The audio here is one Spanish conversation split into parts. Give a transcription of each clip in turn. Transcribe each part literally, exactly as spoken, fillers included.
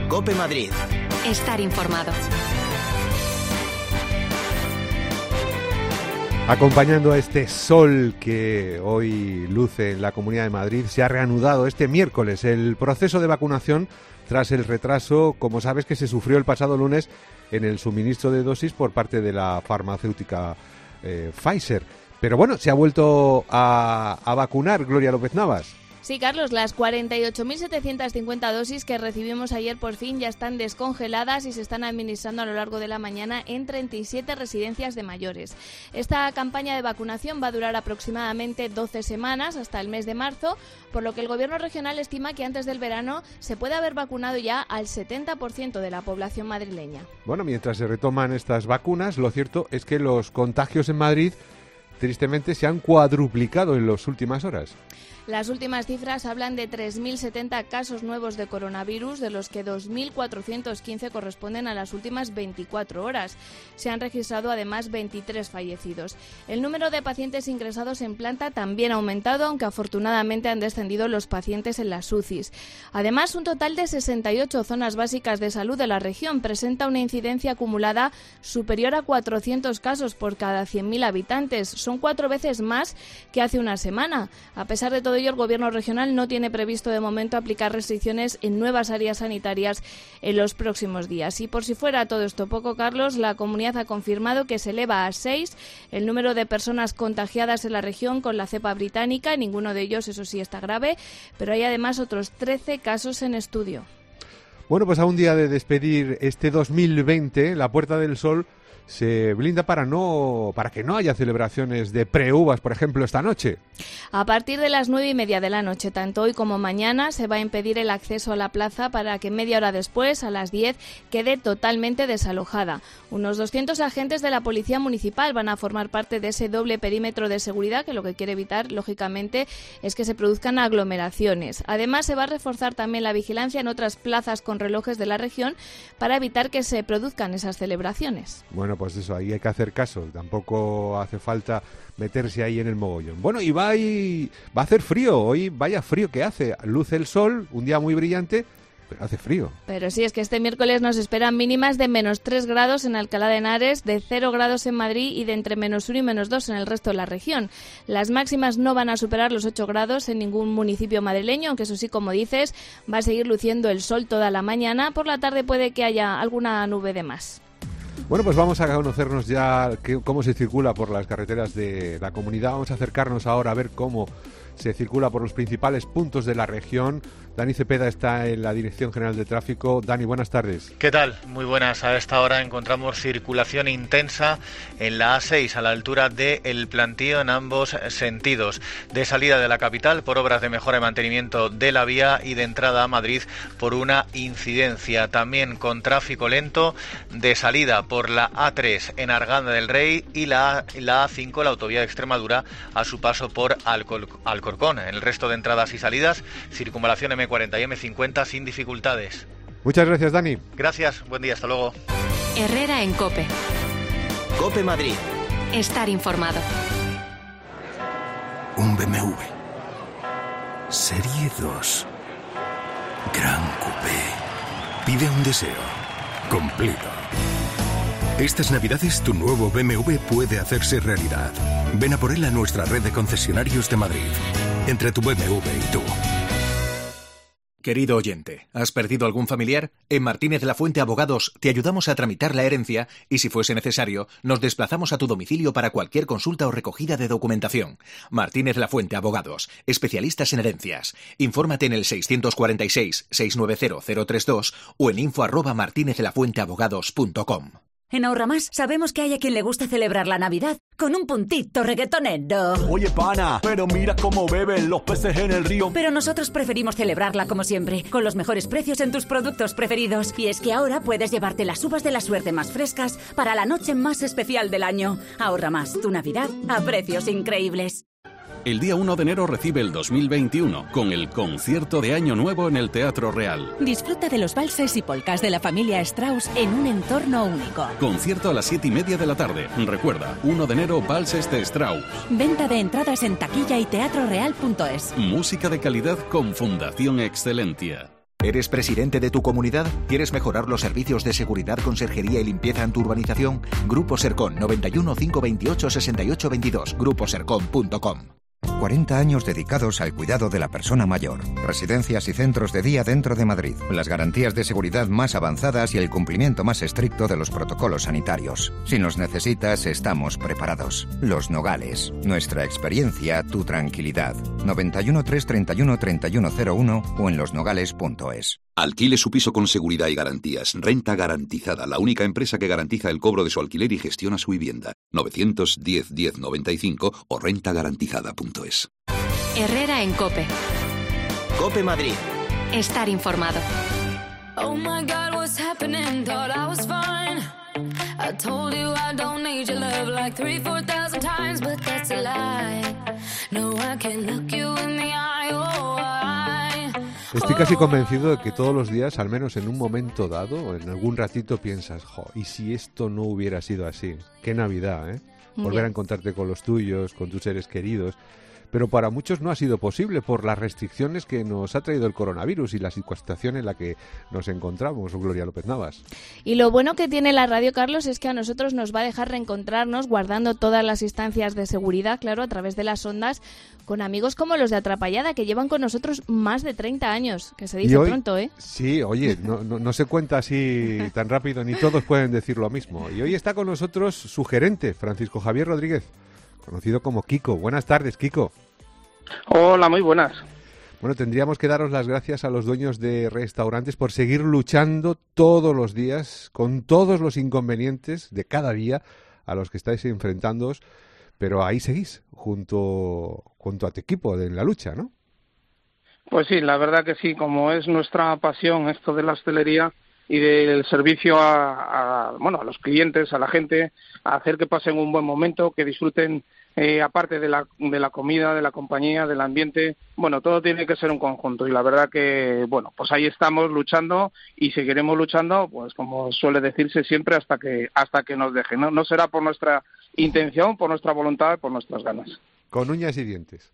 COPE Madrid. Estar informado. Acompañando a este sol que hoy luce en la Comunidad de Madrid, se ha reanudado este miércoles el proceso de vacunación tras el retraso, como sabes, que se sufrió el pasado lunes en el suministro de dosis por parte de la farmacéutica eh, Pfizer. Pero bueno, se ha vuelto a, a vacunar, Gloria López Navas. Sí, Carlos, las cuarenta y ocho mil setecientas cincuenta dosis que recibimos ayer por fin ya están descongeladas y se están administrando a lo largo de la mañana en treinta y siete residencias de mayores. Esta campaña de vacunación va a durar aproximadamente doce semanas, hasta el mes de marzo, por lo que el Gobierno regional estima que antes del verano se puede haber vacunado ya al setenta por ciento de la población madrileña. Bueno, mientras se retoman estas vacunas, lo cierto es que los contagios en Madrid tristemente se han cuadruplicado en las últimas horas. Las últimas cifras hablan de tres mil setenta casos nuevos de coronavirus, de los que dos mil cuatrocientos quince corresponden a las últimas veinticuatro horas. Se han registrado además veintitrés fallecidos. El número de pacientes ingresados en planta también ha aumentado, aunque afortunadamente han descendido los pacientes en las U C Is. Además, un total de sesenta y ocho zonas básicas de salud de la región presenta una incidencia acumulada superior a cuatrocientos casos por cada cien mil habitantes. Son cuatro veces más que hace una semana. A pesar de todo ello, el Gobierno regional no tiene previsto de momento aplicar restricciones en nuevas áreas sanitarias en los próximos días. Y por si fuera todo esto poco, Carlos, la comunidad ha confirmado que se eleva a seis el número de personas contagiadas en la región con la cepa británica. Ninguno de ellos, eso sí, está grave, pero hay además otros trece casos en estudio. Bueno, pues a un día de despedir este dos mil veinte, la Puerta del Sol se blinda para no para que no haya celebraciones de pre-uvas, por ejemplo, esta noche. A partir de las nueve y media de la noche, tanto hoy como mañana, se va a impedir el acceso a la plaza para que media hora después, a las diez, quede totalmente desalojada. Unos doscientos agentes de la Policía Municipal van a formar parte de ese doble perímetro de seguridad que lo que quiere evitar, lógicamente, es que se produzcan aglomeraciones. Además, se va a reforzar también la vigilancia en otras plazas con relojes de la región para evitar que se produzcan esas celebraciones. Bueno, pues eso, ahí hay que hacer caso, tampoco hace falta meterse ahí en el mogollón. Bueno, y va, y va a hacer frío, hoy vaya frío que hace, luce el sol, un día muy brillante, pero hace frío. Pero sí, es que este miércoles nos esperan mínimas de menos tres grados en Alcalá de Henares, de cero grados en Madrid y de entre menos uno y menos dos en el resto de la región. Las máximas no van a superar los ocho grados en ningún municipio madrileño, aunque eso sí, como dices, va a seguir luciendo el sol toda la mañana. Por la tarde puede que haya alguna nube de más. Bueno, pues vamos a conocernos ya que, cómo se circula por las carreteras de la comunidad. Vamos a acercarnos ahora a ver cómo se circula por los principales puntos de la región. Dani Cepeda está en la Dirección General de Tráfico. Dani, buenas tardes. ¿Qué tal? Muy buenas. A esta hora encontramos circulación intensa en la A seis, a la altura del Plantío, en ambos sentidos. De salida de la capital por obras de mejora y mantenimiento de la vía, y de entrada a Madrid por una incidencia. También con tráfico lento de salida por la A tres en Arganda del Rey y la, la A cinco, la autovía de Extremadura, a su paso por Alcor- Alcorcón. En el resto de entradas y salidas, circunvalación eme cuarenta y eme cincuenta sin dificultades. Muchas gracias, Dani. Gracias, buen día, hasta luego. Herrera en COPE. COPE Madrid. Estar informado. Un B M W. Serie dos. Gran Coupé. Pide un deseo. Cumplido. Estas navidades tu nuevo B M W puede hacerse realidad. Ven a por él a nuestra red de concesionarios de Madrid. Entre tu B M W y tú. Querido oyente, ¿has perdido algún familiar? En Martínez Lafuente Abogados te ayudamos a tramitar la herencia y, si fuese necesario, nos desplazamos a tu domicilio para cualquier consulta o recogida de documentación. Martínez Lafuente Abogados, especialistas en herencias. Infórmate en el seiscientos cuarenta y seis, seiscientos noventa, cero treinta y dos o en info arroba martinez lafuente abogados punto com. En Ahorramás sabemos que hay a quien le gusta celebrar la Navidad con un puntito reggaetonero. Oye, pana, pero mira cómo beben los peces en el río. Pero nosotros preferimos celebrarla como siempre, con los mejores precios en tus productos preferidos. Y es que ahora puedes llevarte las uvas de la suerte más frescas para la noche más especial del año. Ahorramás, tu Navidad a precios increíbles. El día uno de enero recibe el dos mil veintiuno con el concierto de Año Nuevo en el Teatro Real. Disfruta de los valses y polcas de la familia Strauss en un entorno único. Concierto a las siete y media de la tarde. Recuerda, uno de enero, valses de Strauss. Venta de entradas en taquilla y teatro real punto es. Música de calidad con Fundación Excelencia. ¿Eres presidente de tu comunidad? ¿Quieres mejorar los servicios de seguridad, conserjería y limpieza en tu urbanización? Grupo Sercon, noventa y uno, cinco veintiocho, sesenta y ocho veintidós, grupo sercon punto com. cuarenta años dedicados al cuidado de la persona mayor. Residencias y centros de día dentro de Madrid. Las garantías de seguridad más avanzadas y el cumplimiento más estricto de los protocolos sanitarios. Si nos necesitas, estamos preparados. Los Nogales. Nuestra experiencia, tu tranquilidad. noventa y uno, tres treinta y uno, treinta y uno cero uno o en losnogales punto es. Alquile su piso con seguridad y garantías. Renta Garantizada, la única empresa que garantiza el cobro de su alquiler y gestiona su vivienda. novecientos diez, diez noventa y cinco o renta garantizada punto es. Herrera en COPE. COPE Madrid. Estar informado. Oh my God, what's happening? Thought I was fine. I told you I don't need your love like three, four thousand times, but that's a lie. No, I can't look you in the eye. Oh, I... Estoy casi convencido de que todos los días, al menos en un momento dado, en algún ratito piensas, jo, ¿y si esto no hubiera sido así? Qué Navidad, ¿eh? Volver a encontrarte con los tuyos, con tus seres queridos. Pero para muchos no ha sido posible por las restricciones que nos ha traído el coronavirus y la situación en la que nos encontramos, Gloria López Navas. Y lo bueno que tiene la radio, Carlos, es que a nosotros nos va a dejar reencontrarnos guardando todas las instancias de seguridad, claro, a través de las ondas, con amigos como los de Atrapallada, que llevan con nosotros más de treinta años, que se dice hoy, pronto, ¿eh? Sí, oye, no, no, no se cuenta así tan rápido, ni todos pueden decir lo mismo. Y hoy está con nosotros su gerente, Francisco Javier Rodríguez, conocido como Kiko. Buenas tardes, Kiko. Hola, muy buenas. Bueno, tendríamos que daros las gracias a los dueños de restaurantes por seguir luchando todos los días con todos los inconvenientes de cada día a los que estáis enfrentándoos, pero ahí seguís junto, junto a tu equipo en la lucha, ¿no? Pues sí, la verdad que sí, como es nuestra pasión esto de la hostelería y del servicio a, a bueno a los clientes, a la gente, a hacer que pasen un buen momento, que disfruten eh, aparte de la de la comida, de la compañía, del ambiente, bueno, todo tiene que ser un conjunto y la verdad que bueno, pues ahí estamos luchando y seguiremos luchando, pues como suele decirse siempre hasta que hasta que nos dejen, no no será por nuestra intención, por nuestra voluntad, por nuestras ganas. Con uñas y dientes.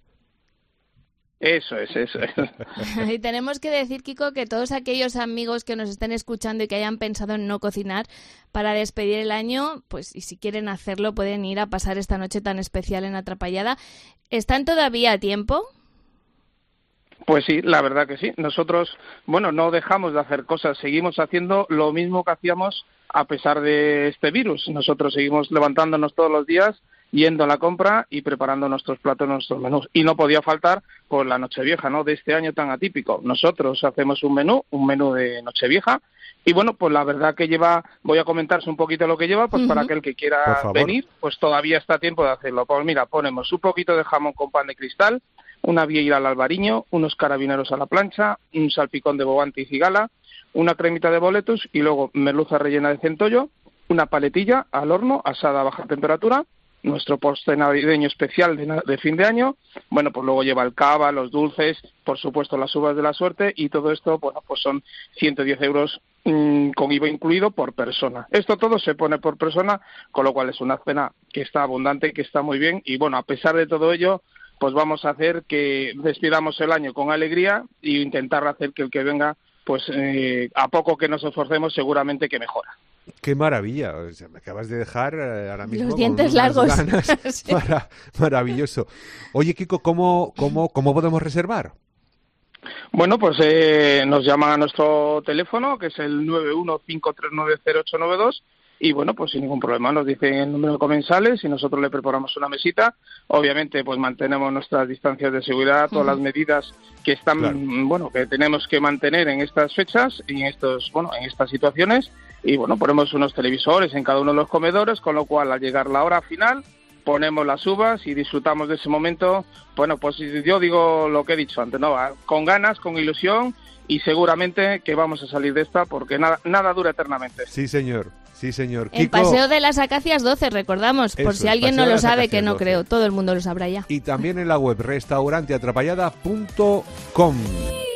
Eso es, eso es. Y tenemos que decir, Kiko, que todos aquellos amigos que nos estén escuchando y que hayan pensado en no cocinar para despedir el año, pues y si quieren hacerlo pueden ir a pasar esta noche tan especial en Atrapallada. ¿Están todavía a tiempo? Pues sí, la verdad que sí. Nosotros, bueno, no dejamos de hacer cosas, seguimos haciendo lo mismo que hacíamos a pesar de este virus. Nosotros seguimos levantándonos todos los días, yendo a la compra y preparando nuestros platos, nuestros menús. Y no podía faltar por la Nochevieja, ¿no?, de este año tan atípico. Nosotros hacemos un menú, un menú de Nochevieja, y bueno, pues la verdad que lleva, voy a comentaros un poquito lo que lleva, pues uh-huh. para aquel que quiera venir, pues todavía está a tiempo de hacerlo. Pues mira, ponemos un poquito de jamón con pan de cristal, una vieira al albariño, unos carabineros a la plancha, un salpicón de bogante y cigala, una cremita de boletus y luego merluza rellena de centollo, una paletilla al horno, asada a baja temperatura, nuestro postre navideño especial de, de fin de año, bueno, pues luego lleva el cava, los dulces, por supuesto las uvas de la suerte y todo esto, bueno, pues son ciento diez euros mmm, con I V A incluido por persona. Esto todo se pone por persona, con lo cual es una cena que está abundante, que está muy bien y bueno, a pesar de todo ello, pues vamos a hacer que despidamos el año con alegría e intentar hacer que el que venga, pues eh, a poco que nos esforcemos, seguramente que mejora. ¡Qué maravilla! O sea, me acabas de dejar eh, ahora mismo los dientes con largos. Ganas. Sí. Mara, maravilloso. Oye, Kiko, ¿cómo, cómo, cómo podemos reservar? Bueno, pues eh, nos llaman a nuestro teléfono, que es el nueve uno cinco tres nueve cero ocho nueve dos, y bueno, pues sin ningún problema nos dicen el número de comensales y nosotros le preparamos una mesita. Obviamente, pues mantenemos nuestras distancias de seguridad, todas las medidas que están, claro. bueno, que tenemos que mantener en estas fechas y en estos, bueno, en estas situaciones. Y bueno, ponemos unos televisores en cada uno de los comedores, con lo cual al llegar la hora final ponemos las uvas y disfrutamos de ese momento. Bueno, pues yo digo lo que he dicho antes, ¿no? Con ganas, con ilusión y seguramente que vamos a salir de esta porque nada, nada dura eternamente. Sí, señor. Sí, señor. El Kiko, Paseo de las Acacias doce, recordamos, por eso, si alguien no lo sabe, que no doce. Creo, todo el mundo lo sabrá ya. Y también en la web restaurante atrapallada punto com.